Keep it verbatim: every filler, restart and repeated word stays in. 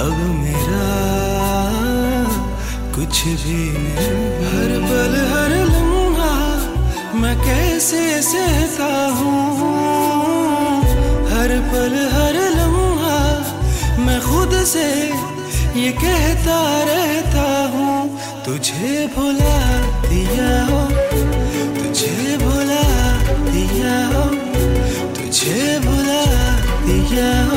अब मेरा कुछ भी नहीं। हर पल हर लम्हा मैं कैसे सहता हूँ, हर पल हर लम्हा मैं खुद से ये कहता रहता हूँ, तुझे भुला